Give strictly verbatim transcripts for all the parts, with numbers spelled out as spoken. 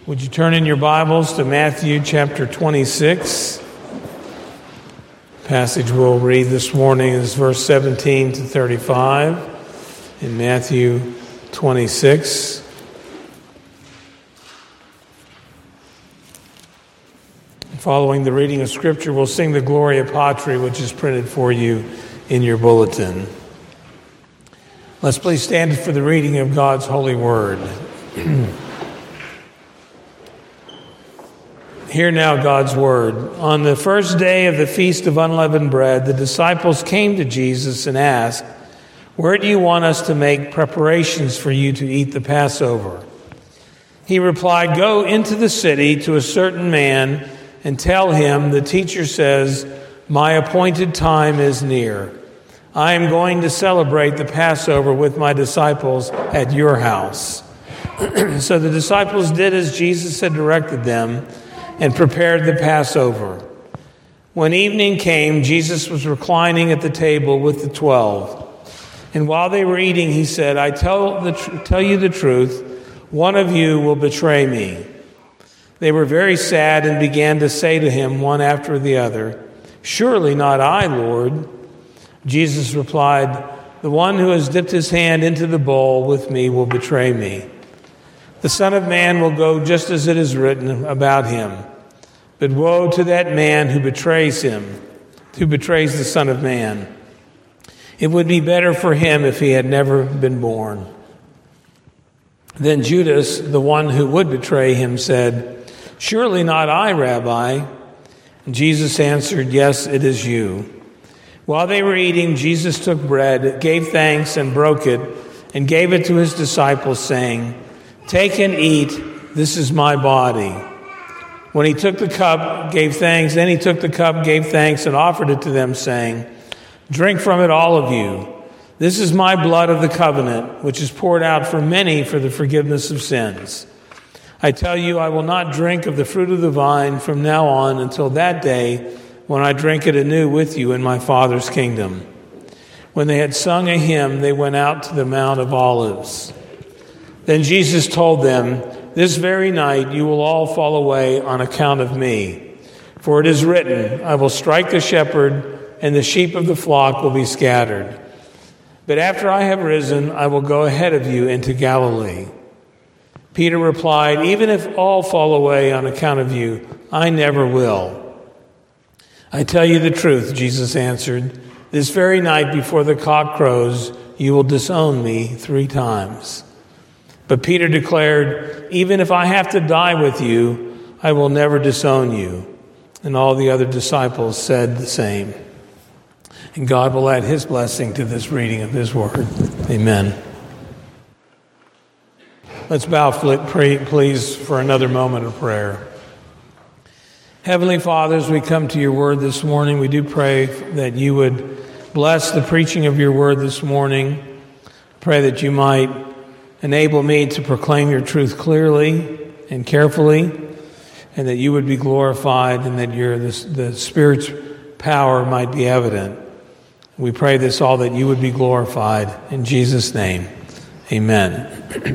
Would you turn in your Bibles to Matthew chapter twenty-six? The passage we'll read this morning is verse seventeen to thirty-five in Matthew twenty-six. Following the reading of Scripture, we'll sing the Gloria Patri, which is printed for you in your bulletin. Let's please stand for the reading of God's holy word. Hear now God's word. On the first day of the Feast of Unleavened Bread, the disciples came to Jesus and asked, "Where do you want us to make preparations for you to eat the Passover?" He replied, "Go into the city to a certain man and tell him, the teacher says, 'My appointed time is near. I am going to celebrate the Passover with my disciples at your house.'" So the disciples did as Jesus had directed them and prepared the Passover. When evening came, Jesus was reclining at the table with the twelve. And while they were eating, he said, I tell, the tr- tell you the truth, one of you will betray me." They were very sad and began to say to him one after the other, "Surely not I, Lord." Jesus replied, "The one who has dipped his hand into the bowl with me will betray me. The Son of Man will go just as it is written about him. But woe to that man who betrays him, who betrays the Son of Man. It would be better for him if he had never been born." Then Judas, the one who would betray him, said, "Surely not I, Rabbi." And Jesus answered, "Yes, it is you." While they were eating, Jesus took bread, gave thanks, and broke it, and gave it to his disciples, saying, "Take and eat, this is my body." When he took the cup, gave thanks, then he took the cup, gave thanks, and offered it to them, saying, "Drink from it, all of you. This is my blood of the covenant, which is poured out for many for the forgiveness of sins. I tell you, I will not drink of the fruit of the vine from now on until that day when I drink it anew with you in my Father's kingdom." When they had sung a hymn, they went out to the Mount of Olives. Then Jesus told them, "This very night you will all fall away on account of me. For it is written, I will strike the shepherd, and the sheep of the flock will be scattered. But after I have risen, I will go ahead of you into Galilee." Peter replied, "Even if all fall away on account of you, I never will." "I tell you the truth," Jesus answered, "this very night before the cock crows, you will disown me three times." But Peter declared, "Even if I have to die with you, I will never disown you." And all the other disciples said the same. And God will add his blessing to this reading of his word. Amen. Let's bow, please, for another moment of prayer. Heavenly Father, as we come to your word this morning, we do pray that you would bless the preaching of your word this morning. Pray that you might enable me to proclaim your truth clearly and carefully, and that you would be glorified and that your the, the Spirit's power might be evident. We pray this all that you would be glorified. In Jesus' name, amen.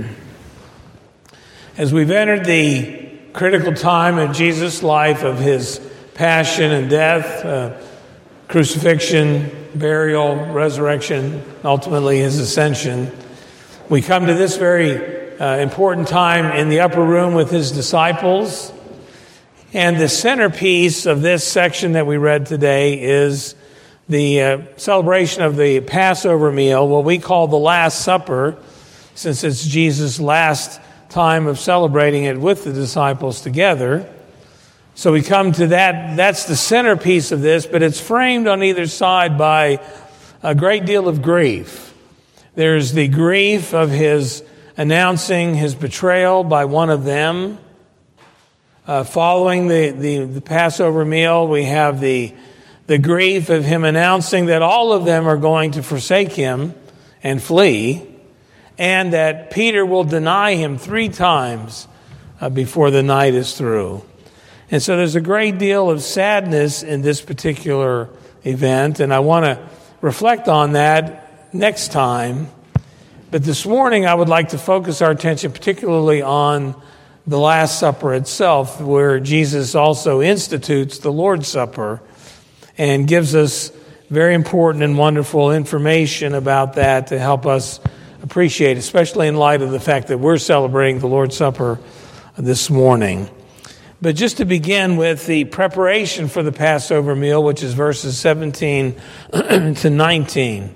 As we've entered the critical time of Jesus' life, of his passion and death, uh, crucifixion, burial, resurrection, ultimately his ascension, we come to this very uh, important time in the upper room with his disciples. And the centerpiece of this section that we read today is the uh, celebration of the Passover meal, what we call the Last Supper, since it's Jesus' last time of celebrating it with the disciples together. So we come to that. That's the centerpiece of this, but it's framed on either side by a great deal of grief. There's the grief of his announcing his betrayal by one of them. Uh, following the, the, the Passover meal, we have the, the grief of him announcing that all of them are going to forsake him and flee, and that Peter will deny him three times uh, before the night is through. And so there's a great deal of sadness in this particular event, and I want to reflect on that next time. But this morning I would like to focus our attention particularly on the Last Supper itself, where Jesus also institutes the Lord's Supper and gives us very important and wonderful information about that to help us appreciate, especially in light of the fact that we're celebrating the Lord's Supper this morning. But just to begin with the preparation for the Passover meal, which is verses seventeen to nineteen.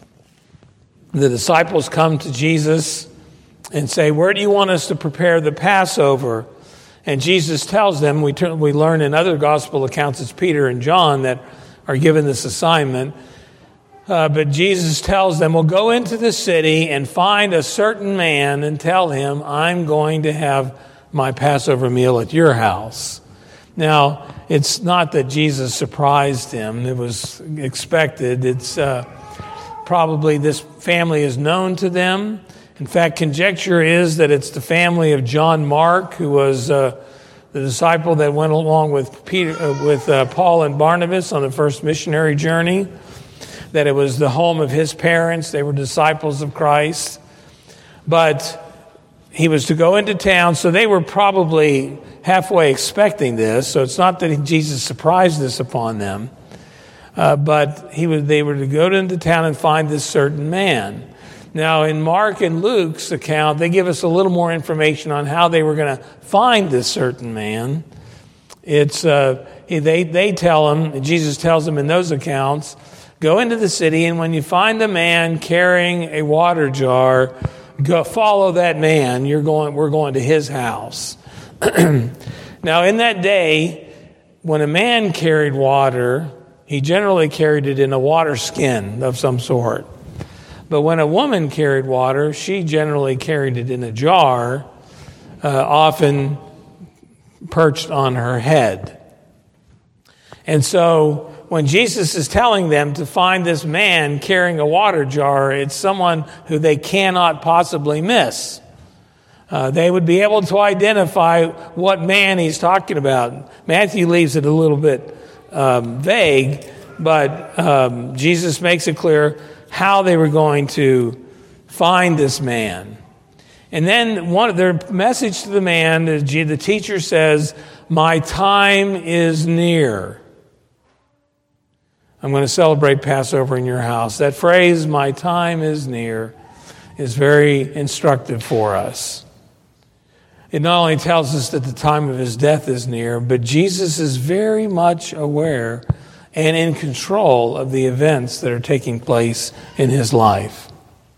The disciples come to Jesus and say, "Where do you want us to prepare the Passover?" And Jesus tells them, we, turn, we learn in other gospel accounts, it's Peter and John that are given this assignment. Uh, but Jesus tells them, well, go into the city and find a certain man and tell him, I'm going to have my Passover meal at your house. Now, it's not that Jesus surprised him. It was expected. It's uh, probably this family is known to them. In fact, conjecture is that it's the family of John Mark, who was uh, the disciple that went along with Peter, uh, with uh, Paul and Barnabas on the first missionary journey. That it was the home of his parents. They were disciples of Christ. But he was to go into town, so they were probably halfway expecting this. So it's not that Jesus surprised this upon them. Uh, but he was, they were to go into town and find this certain man. Now, in Mark and Luke's account, they give us a little more information on how they were going to find this certain man. It's uh, they they tell him, Jesus tells them in those accounts, go into the city, and when you find a man carrying a water jar, go follow that man. You're going. We're going to his house. Now, in that day, when a man carried water, he generally carried it in a water skin of some sort. But when a woman carried water, she generally carried it in a jar, uh, often perched on her head. And so when Jesus is telling them to find this man carrying a water jar, it's someone who they cannot possibly miss. Uh, they would be able to identify what man he's talking about. Matthew leaves it a little bit um, vague, but um, Jesus makes it clear how they were going to find this man. And then one of their message to the man, the teacher says, my time is near. I'm going to celebrate Passover in your house. That phrase, my time is near, is very instructive for us. It not only tells us that the time of his death is near, but Jesus is very much aware and in control of the events that are taking place in his life.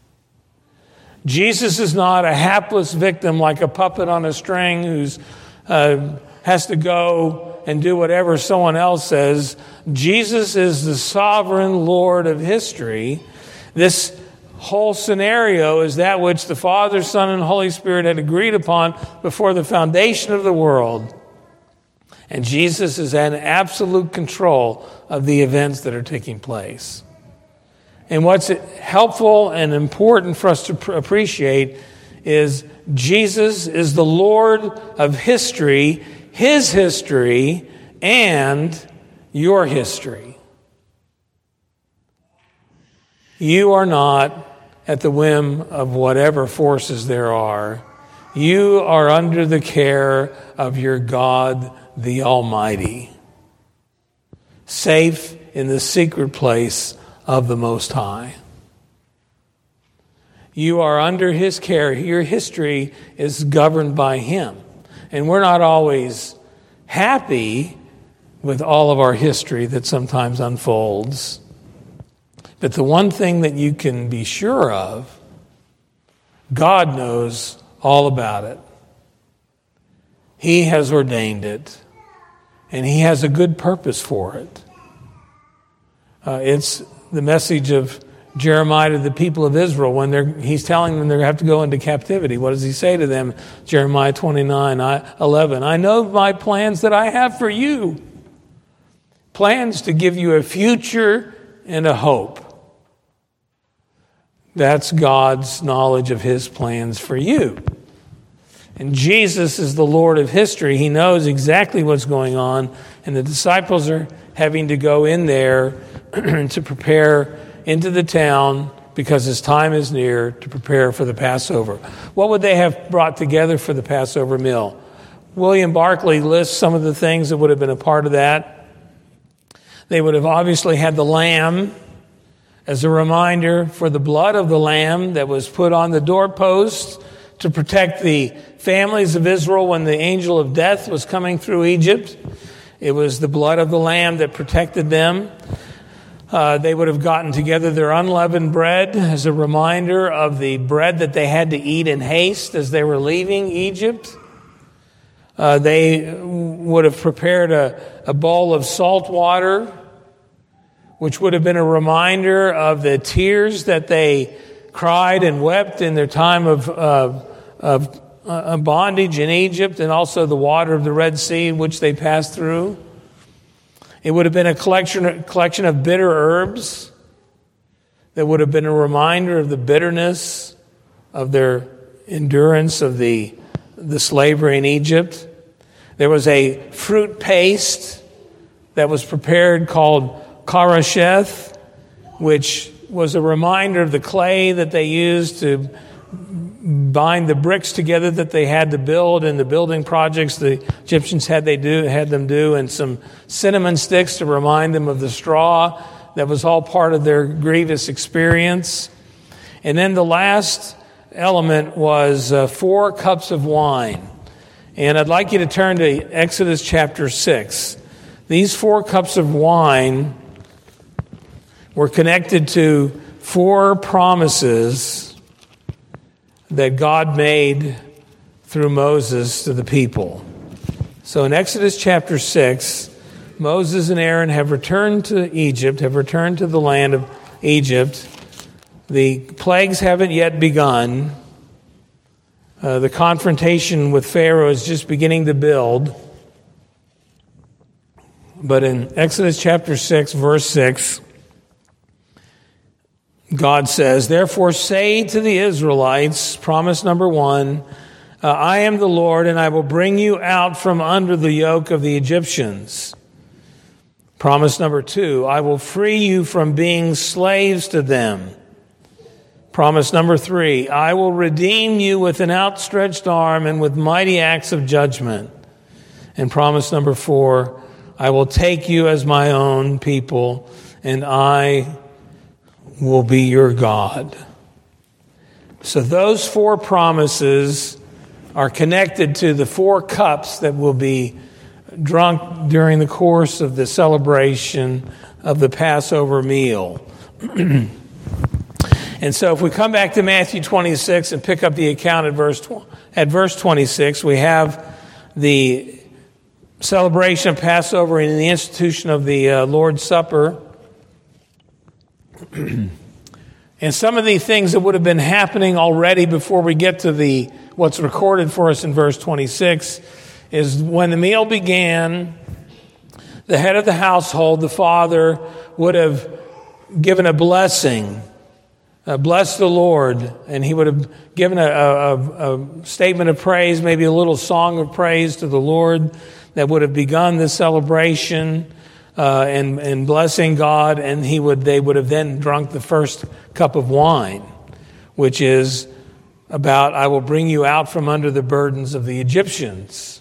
Jesus is not a hapless victim like a puppet on a string who's uh, has to go and do whatever someone else says. Jesus is the sovereign Lord of history. This whole scenario is that which the Father, Son, and Holy Spirit had agreed upon before the foundation of the world. And Jesus is in absolute control of the events that are taking place. And what's helpful and important for us to appreciate is Jesus is the Lord of history, his history, and your history. You are not at the whim of whatever forces there are. You are under the care of your God, the Almighty, safe in the secret place of the Most High. You are under his care. Your history is governed by him. And we're not always happy with all of our history that sometimes unfolds. But the one thing that you can be sure of, God knows all about it. He has ordained it. And he has a good purpose for it. Uh, it's the message of Jeremiah to the people of Israel when they're, he's telling them they have to go into captivity. What does he say to them? Jeremiah twenty-nine, eleven. I know my plans that I have for you. Plans to give you a future and a hope. That's God's knowledge of his plans for you. And Jesus is the Lord of history. He knows exactly what's going on. And the disciples are having to go in there to prepare into the town because his time is near to prepare for the Passover. What would they have brought together for the Passover meal? William Barclay lists some of the things that would have been a part of that. They would have obviously had the lamb as a reminder for the blood of the lamb that was put on the doorpost to protect the families of Israel when the angel of death was coming through Egypt. It was the blood of the lamb that protected them. Uh, they would have gotten together their unleavened bread as a reminder of the bread that they had to eat in haste as they were leaving Egypt. Uh, they would have prepared a, a bowl of salt water, which would have been a reminder of the tears that they cried and wept in their time of, uh, of uh, bondage in Egypt, and also the water of the Red Sea, which they passed through. It would have been a collection, collection of bitter herbs that would have been a reminder of the bitterness of their endurance of the, the slavery in Egypt. There was a fruit paste that was prepared called karasheth, which was a reminder of the clay that they used to bind the bricks together that they had to build in the building projects the Egyptians had they do had them do, and some cinnamon sticks to remind them of the straw. That was all part of their grievous experience. And then the last element was uh, four cups of wine. And I'd like you to turn to Exodus chapter six. These four cups of wine were connected to four promises that God made through Moses to the people. So in Exodus chapter six, Moses and Aaron have returned to Egypt, have returned to the land of Egypt. The plagues haven't yet begun. Uh, the confrontation with Pharaoh is just beginning to build. But in Exodus chapter six, verse six, God says, "Therefore say to the Israelites," promise number one, uh, "I am the Lord, and I will bring you out from under the yoke of the Egyptians." Promise number two, "I will free you from being slaves to them." Promise number three, "I will redeem you with an outstretched arm and with mighty acts of judgment." And promise number four, "I will take you as my own people, and I will be your God." So those four promises are connected to the four cups that will be drunk during the course of the celebration of the Passover meal. And so if we come back to Matthew twenty-six and pick up the account at verse at verse twenty-six, we have the celebration of Passover and the institution of the uh, Lord's Supper. And some of the things that would have been happening already before we get to the what's recorded for us in verse twenty-six is when the meal began, the head of the household, the father, would have given a blessing. Uh, bless the Lord, and he would have given a, a, a statement of praise, maybe a little song of praise to the Lord that would have begun the celebration uh, and, and blessing God, and he would they would have then drunk the first cup of wine, which is about, "I will bring you out from under the burdens of the Egyptians."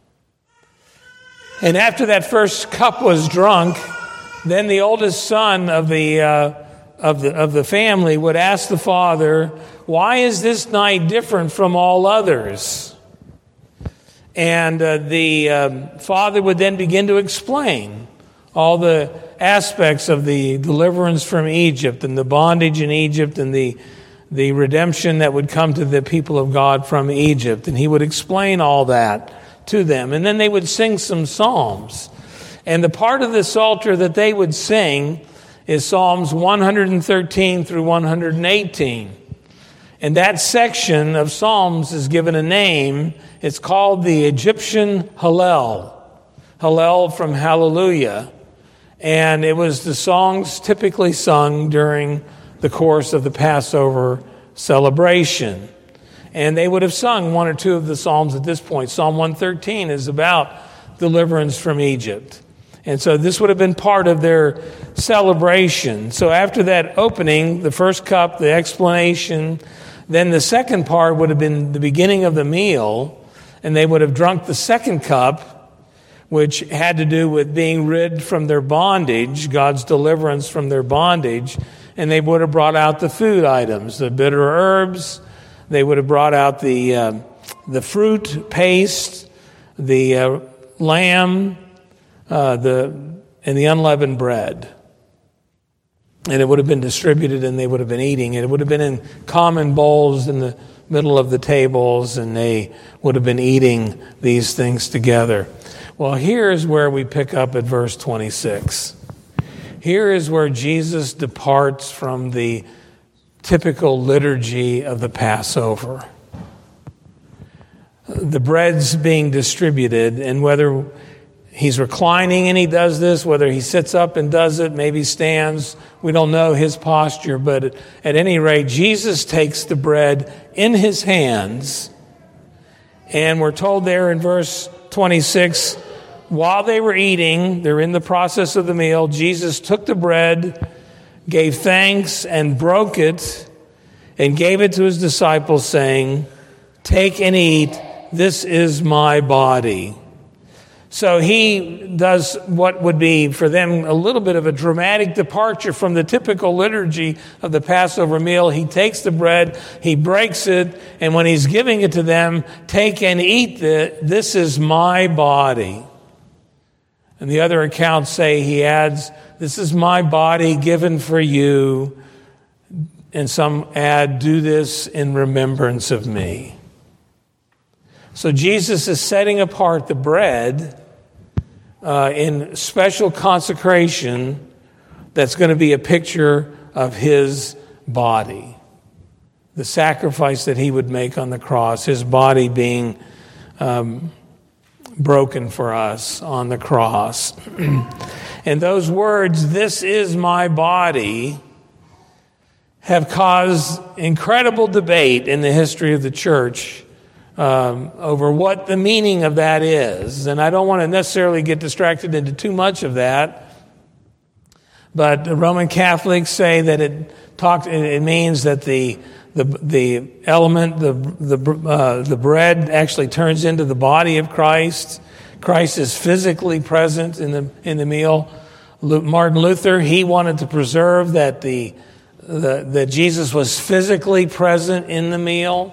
And after that first cup was drunk, then the oldest son of the uh, of the of the family would ask the father, "Why is this night different from all others?" And uh, the um, father would then begin to explain all the aspects of the deliverance from Egypt and the bondage in Egypt and the the redemption that would come to the people of God from Egypt. And he would explain all that to them. And then they would sing some psalms. And the part of the Psalter that they would sing is Psalms one hundred thirteen through one hundred eighteen. And that section of Psalms is given a name. It's called the Egyptian Hallel. Hallel from Hallelujah. And it was the songs typically sung during the course of the Passover celebration. And they would have sung one or two of the Psalms at this point. Psalm one thirteen is about deliverance from Egypt. And so this would have been part of their celebration. So after that opening, the first cup, the explanation, then the second part would have been the beginning of the meal, and they would have drunk the second cup, which had to do with being rid from their bondage, God's deliverance from their bondage, and they would have brought out the food items, the bitter herbs. They would have brought out the uh, the fruit paste, the uh, lamb, uh, the and the unleavened bread. And it would have been distributed, and they would have been eating. And it would have been in common bowls in the middle of the tables, and they would have been eating these things together. Well, here's where we pick up at verse twenty-six. Here is where Jesus departs from the typical liturgy of the Passover. The bread's being distributed, and whether he's reclining and he does this, whether he sits up and does it, maybe stands, we don't know his posture, but at any rate, Jesus takes the bread in his hands, and we're told there in verse twenty-six, while they were eating, they're in the process of the meal, Jesus took the bread, gave thanks, and broke it, and gave it to his disciples, saying, "Take and eat, this is my body." So he does what would be for them a little bit of a dramatic departure from the typical liturgy of the Passover meal. He takes the bread, he breaks it, and when he's giving it to them, "Take and eat, this is my body." And the other accounts say he adds, "This is my body given for you." And some add, "Do this in remembrance of me." So Jesus is setting apart the bread uh, in special consecration that's going to be a picture of his body. The sacrifice that he would make on the cross, his body being um, broken for us on the cross. And those words, "This is my body," have caused incredible debate in the history of the church um, over what the meaning of that is. And I don't want to necessarily get distracted into too much of that. But the Roman Catholics say that it talks. It means that the the the element, the the uh, the bread actually turns into the body of Christ. Christ is physically present in the in the meal. Martin Luther, he wanted to preserve that the, the that Jesus was physically present in the meal.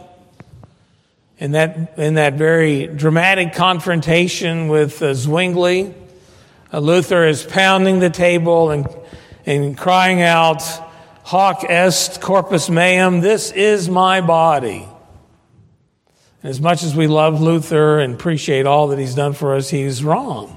In that in that very dramatic confrontation with uh, Zwingli, uh, Luther is pounding the table and and crying out, "Hoc est corpus meum, this is my body." And as much as we love Luther and appreciate all that he's done for us, he's wrong.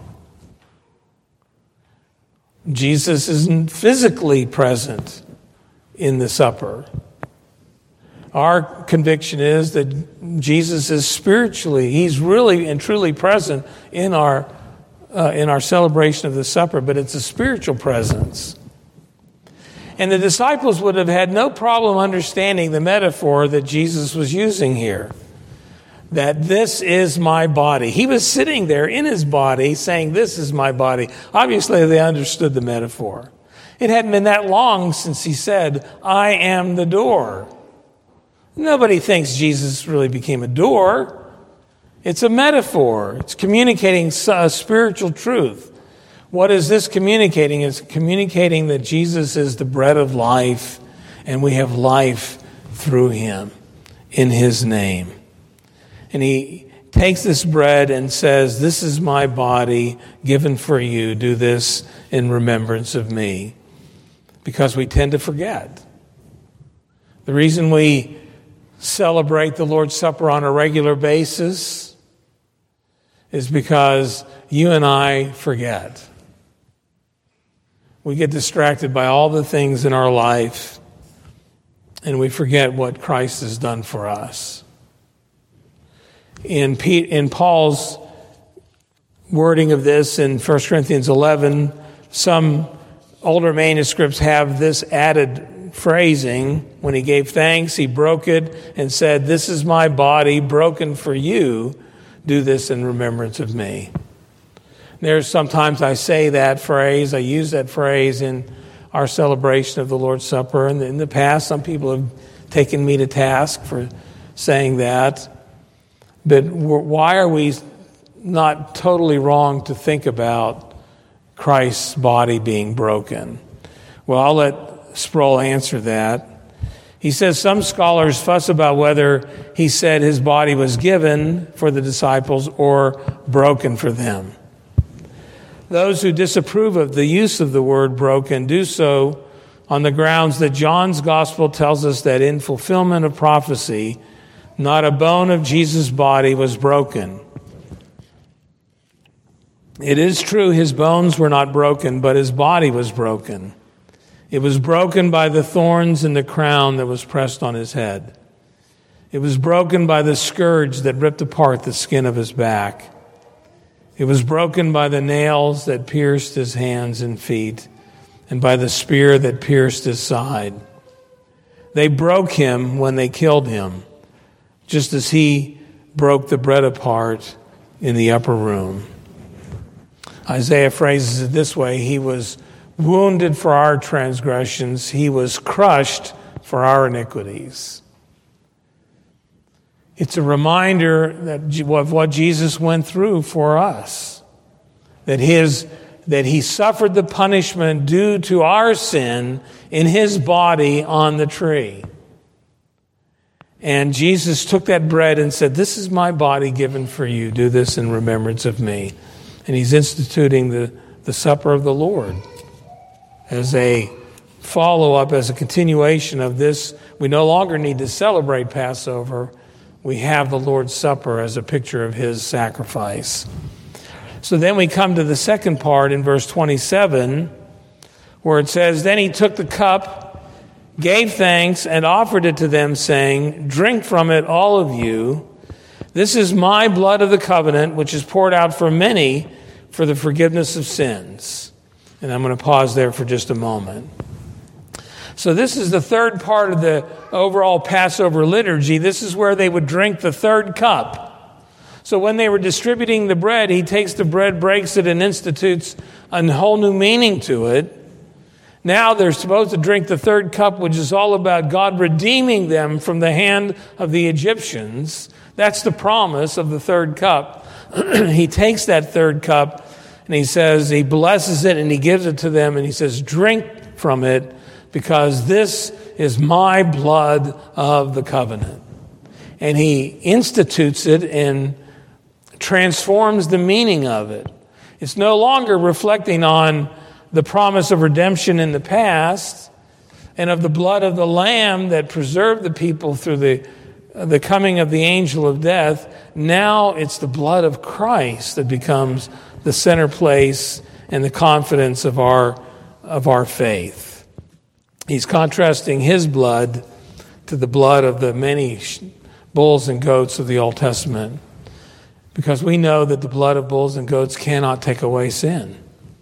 Jesus isn't physically present in the supper. Our conviction is that Jesus is spiritually, he's really and truly present in our uh, in our celebration of the supper, but it's a spiritual presence. And the disciples would have had no problem understanding the metaphor that Jesus was using here. That this is my body. He was sitting there in his body saying, "This is my body." Obviously, they understood the metaphor. It hadn't been that long since he said, "I am the door." Nobody thinks Jesus really became a door. It's a metaphor. It's communicating a spiritual truth. What is this communicating? It's communicating that Jesus is the bread of life, and we have life through him in his name. And he takes this bread and says, "This is my body given for you. Do this in remembrance of me." Because we tend to forget. The reason we celebrate the Lord's Supper on a regular basis is because you and I forget. We get distracted by all the things in our life, and we forget what Christ has done for us. In, Pete, in Paul's wording of this in First Corinthians eleven, some older manuscripts have this added phrasing. When he gave thanks, he broke it and said, "This is my body broken for you. Do this in remembrance of me." There's sometimes I say that phrase, I use that phrase in our celebration of the Lord's Supper. And in the past, some people have taken me to task for saying that. But why are we not totally wrong to think about Christ's body being broken? Well, I'll let Sproul answer that. He says some scholars fuss about whether he said his body was given for the disciples or broken for them. Those who disapprove of the use of the word broken do so on the grounds that John's gospel tells us that in fulfillment of prophecy, not a bone of Jesus' body was broken. It is true his bones were not broken, but his body was broken. It was broken by the thorns and the crown that was pressed on his head. It was broken by the scourge that ripped apart the skin of his back. It was broken by the nails that pierced his hands and feet, and by the spear that pierced his side. They broke him when they killed him, just as he broke the bread apart in the upper room. Isaiah phrases it this way: he was wounded for our transgressions, he was crushed for our iniquities. It's a reminder that of what Jesus went through for us, that his that he suffered the punishment due to our sin in his body on the tree. And Jesus took that bread and said, "This is my body given for you. Do this in remembrance of me." And he's instituting the, the supper of the Lord as a follow-up, as a continuation of this. We no longer need to celebrate Passover. We have the Lord's Supper as a picture of his sacrifice. So then we come to the second part in verse twenty-seven, where it says, "Then he took the cup, gave thanks, and offered it to them, saying, 'Drink from it, all of you. This is my blood of the covenant, which is poured out for many for the forgiveness of sins.'" And I'm going to pause there for just a moment. So this is the third part of the overall Passover liturgy. This is where they would drink the third cup. So when they were distributing the bread, he takes the bread, breaks it, and institutes a whole new meaning to it. Now they're supposed to drink the third cup, which is all about God redeeming them from the hand of the Egyptians. That's the promise of the third cup. He takes that third cup and he says, he blesses it and he gives it to them and he says, "Drink from it, because this is my blood of the covenant." And he institutes it and transforms the meaning of it. It's no longer reflecting on the promise of redemption in the past and of the blood of the Lamb that preserved the people through the, the coming of the angel of death. Now it's the blood of Christ that becomes the center place and the confidence of our, of our faith. He's contrasting his blood to the blood of the many bulls and goats of the Old Testament, because we know that the blood of bulls and goats cannot take away sin.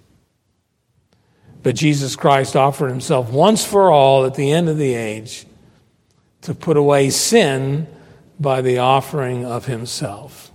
But Jesus Christ offered himself once for all at the end of the age to put away sin by the offering of himself.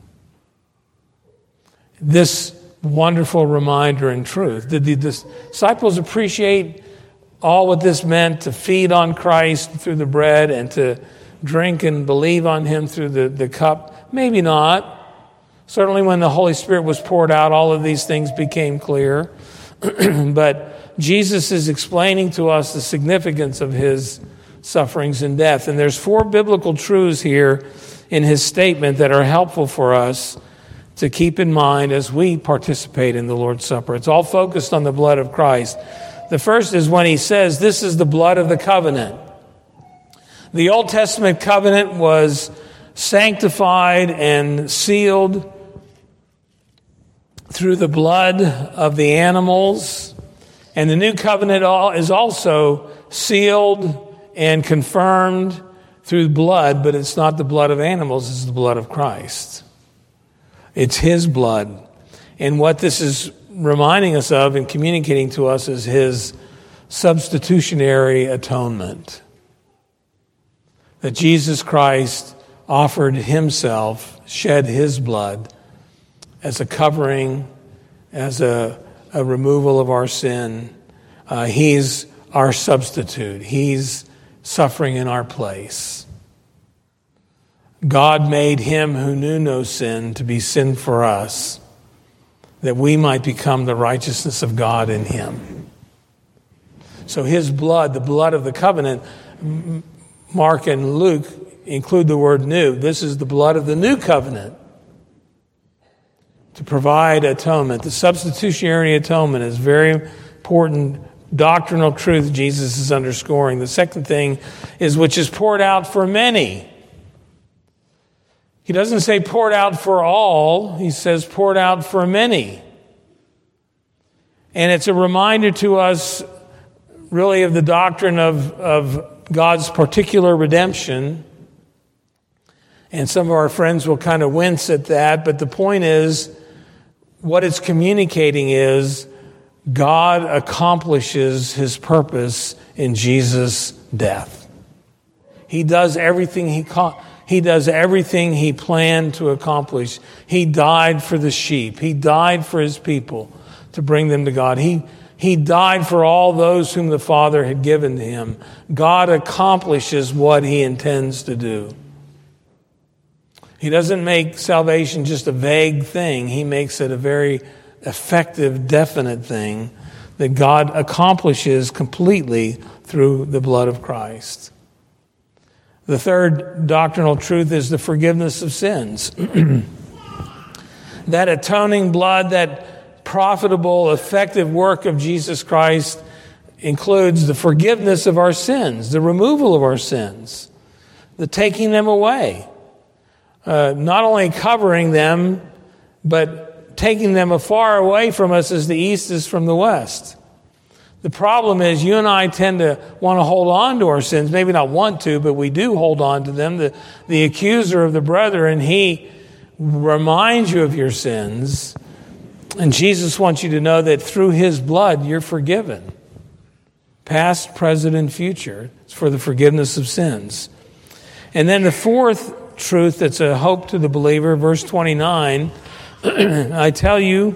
This wonderful reminder and truth. Did the disciples appreciate all what this meant, to feed on Christ through the bread and to drink and believe on him through the, the cup? Maybe not. Certainly when the Holy Spirit was poured out, all of these things became clear. But Jesus is explaining to us the significance of his sufferings and death. And there's four biblical truths here in his statement that are helpful for us to keep in mind as we participate in the Lord's Supper. It's all focused on the blood of Christ. The first is when he says, "This is the blood of the covenant." The Old Testament covenant was sanctified and sealed through the blood of the animals. And the new covenant is also sealed and confirmed through blood, but it's not the blood of animals, it's the blood of Christ. It's his blood. And what this is reminding us of and communicating to us is his substitutionary atonement. That Jesus Christ offered himself, shed his blood as a covering as a, a removal of our sin. Uh, he's our substitute. He's suffering in our place. God made him who knew no sin to be sin for us, that we might become the righteousness of God in him. So his blood, the blood of the covenant, Mark and Luke include the word new. This is the blood of the new covenant to provide atonement. The substitutionary atonement is very important doctrinal truth Jesus is underscoring. The second thing is which is poured out for many. He doesn't say poured out for all. He says poured out for many. And it's a reminder to us really of the doctrine of, of God's particular redemption. And some of our friends will kind of wince at that. But the point is, what it's communicating is God accomplishes his purpose in Jesus' death. He does everything he he does everything he planned to accomplish. He died for the sheep. He died for his people to bring them to God. He he died for all those whom the Father had given to him. God accomplishes what he intends to do. He doesn't make salvation just a vague thing. He makes it a very effective, definite thing that God accomplishes completely through the blood of Christ. The third doctrinal truth is the forgiveness of sins. That atoning blood, that profitable, effective work of Jesus Christ includes the forgiveness of our sins, the removal of our sins, the taking them away. Uh, not only covering them, but taking them afar away from us as the east is from the west. The problem is you and I tend to want to hold on to our sins. Maybe not want to, but we do hold on to them. The, the accuser of the brethren, he reminds you of your sins. And Jesus wants you to know that through his blood, you're forgiven. Past, present, and future. It's for the forgiveness of sins. And then the fourth truth that's a hope to the believer, verse twenty-nine, I tell you,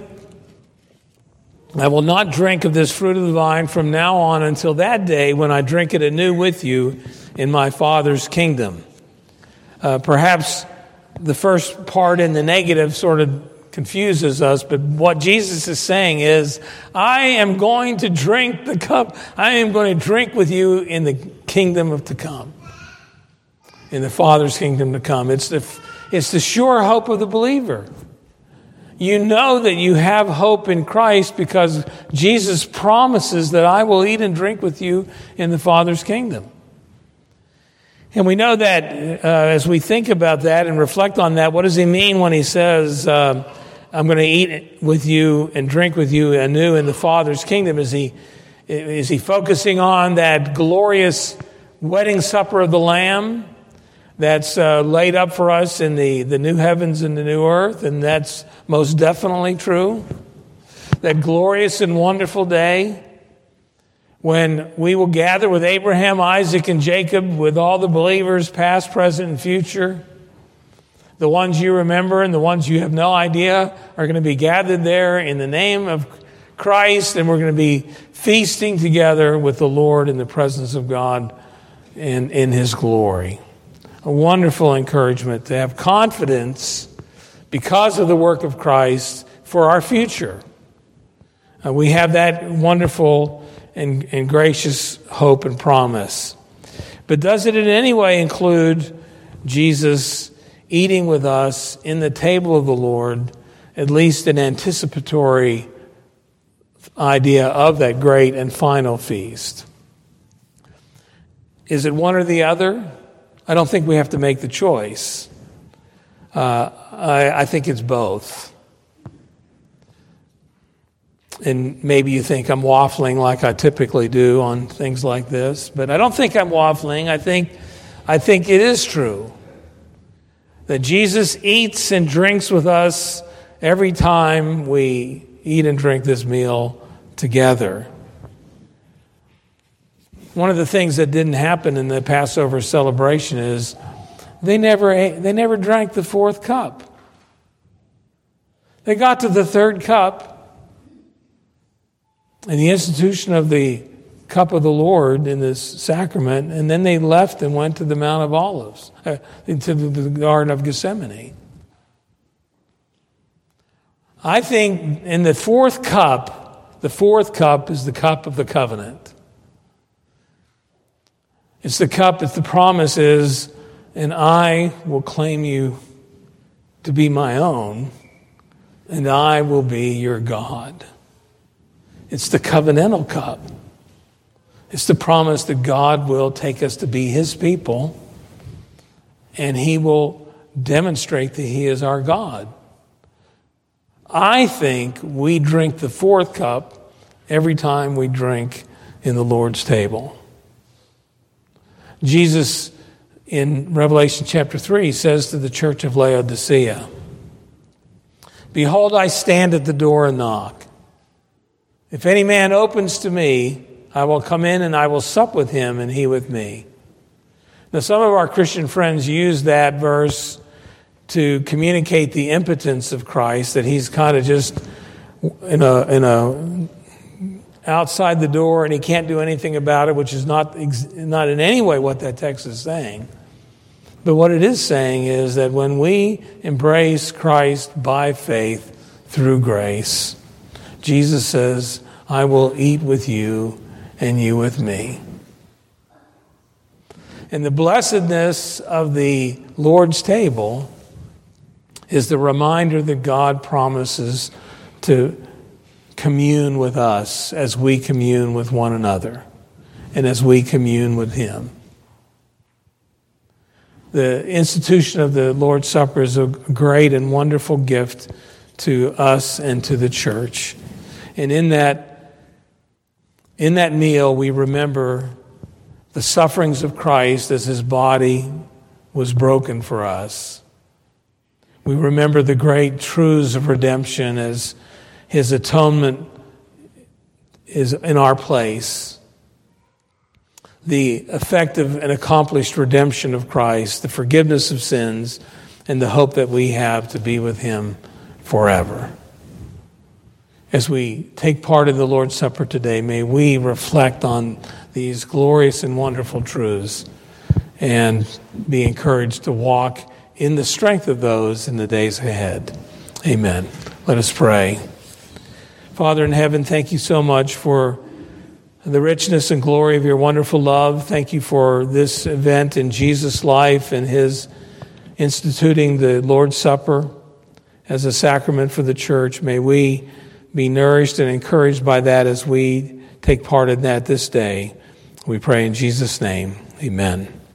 I will not drink of this fruit of the vine from now on until that day when I drink it anew with you in my Father's kingdom. Uh, perhaps the first part in the negative sort of confuses us, but what Jesus is saying is, I am going to drink the cup. I am going to drink with you in the kingdom of to come. In the Father's kingdom to come. It's the, it's the sure hope of the believer. You know that you have hope in Christ because Jesus promises that I will eat and drink with you in the Father's kingdom. And we know that uh, as we think about that and reflect on that, what does he mean when he says, uh, I'm going to eat with you and drink with you anew in the Father's kingdom? Is he, is he focusing on that glorious wedding supper of the Lamb that's uh, laid up for us in the, the new heavens and the new earth? And that's most definitely true. That glorious and wonderful day when we will gather with Abraham, Isaac, and Jacob, with all the believers, past, present, and future. The ones you remember and the ones you have no idea are going to be gathered there in the name of Christ, and we're going to be feasting together with the Lord in the presence of God and in his glory. A wonderful encouragement to have confidence because of the work of Christ for our future. Uh, we have that wonderful and, and gracious hope and promise. But does it in any way include Jesus eating with us in the table of the Lord, at least an anticipatory idea of that great and final feast? Is it one or the other? I don't think we have to make the choice. Uh, I, I think it's both. And maybe you think I'm waffling like I typically do on things like this, but I don't think I'm waffling. I think, I think it is true that Jesus eats and drinks with us every time we eat and drink this meal together. One of the things that didn't happen in the Passover celebration is they never ate, they never drank the fourth cup. They got to the third cup, and the institution of the cup of the Lord in this sacrament, and then they left and went to the Mount of Olives, uh, into the Garden of Gethsemane. I think in the fourth cup, the fourth cup is the cup of the covenant. It's the cup that the promise is, and I will claim you to be my own, and I will be your God. It's the covenantal cup. It's the promise that God will take us to be his people, and he will demonstrate that he is our God. I think we drink the fourth cup every time we drink in the Lord's table. Jesus, in Revelation chapter three, says to the church of Laodicea, "Behold, I stand at the door and knock. If any man opens to me, I will come in and I will sup with him and he with me." Now, some of our Christian friends use that verse to communicate the impotence of Christ, that he's kind of just in a in a outside the door and he can't do anything about it, which is not not in any way what that text is saying. But what it is saying is that when we embrace Christ by faith through grace, Jesus says, "I will eat with you and you with me." And the blessedness of the Lord's table is the reminder that God promises to commune with us as we commune with one another and as we commune with him. The institution of the Lord's Supper is a great and wonderful gift to us and to the church. And in that, in that meal, we remember the sufferings of Christ as his body was broken for us. We remember the great truths of redemption as his atonement is in our place. The effective and accomplished redemption of Christ, the forgiveness of sins, and the hope that we have to be with him forever. As we take part in the Lord's Supper today, may we reflect on these glorious and wonderful truths and be encouraged to walk in the strength of those in the days ahead. Amen. Let us pray. Father in heaven, thank you so much for the richness and glory of your wonderful love. Thank you for this event in Jesus' life and his instituting the Lord's Supper as a sacrament for the church. May we be nourished and encouraged by that as we take part in that this day. We pray in Jesus' name. Amen.